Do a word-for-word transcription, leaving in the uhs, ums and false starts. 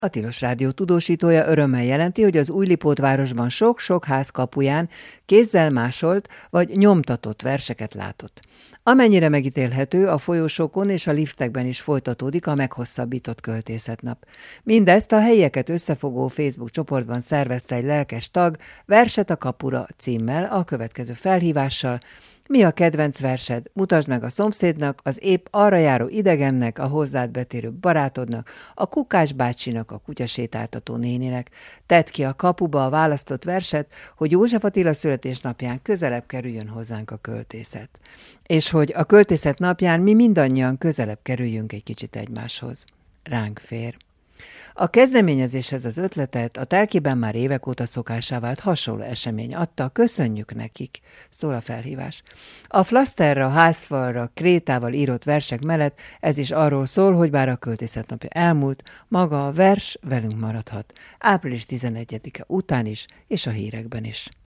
A Tilos Rádió tudósítója örömmel jelenti, hogy az Újlipótvárosban sok-sok ház kapuján kézzel másolt vagy nyomtatott verseket látott. Amennyire megítélhető, a folyosókon és a liftekben is folytatódik a meghosszabbított költészetnap. Mindezt a helyieket összefogó Facebook csoportban szervezte egy lelkes tag, Verset a kapura címmel, a következő felhívással: mi a kedvenc versed? Mutasd meg a szomszédnak, az épp arra járó idegennek, a hozzád betérő barátodnak, a Kukás bácsinak, a kutyasétáltató néninek. Tedd ki a kapuba a választott verset, hogy József Attila születésnapján közelebb kerüljön hozzánk a költészet. És hogy a költészet napján mi mindannyian közelebb kerüljünk egy kicsit egymáshoz. Ránk fér. A kezdeményezéshez az ötletet a Telkiben már évek óta szokásá vált hasonló esemény adta, köszönjük nekik, szól a felhívás. A flaszterra, házfalra, krétával írott versek mellett ez is arról szól, hogy bár a költészetnapja elmúlt, maga a vers velünk maradhat. április tizenegyedike után is, és a hírekben is.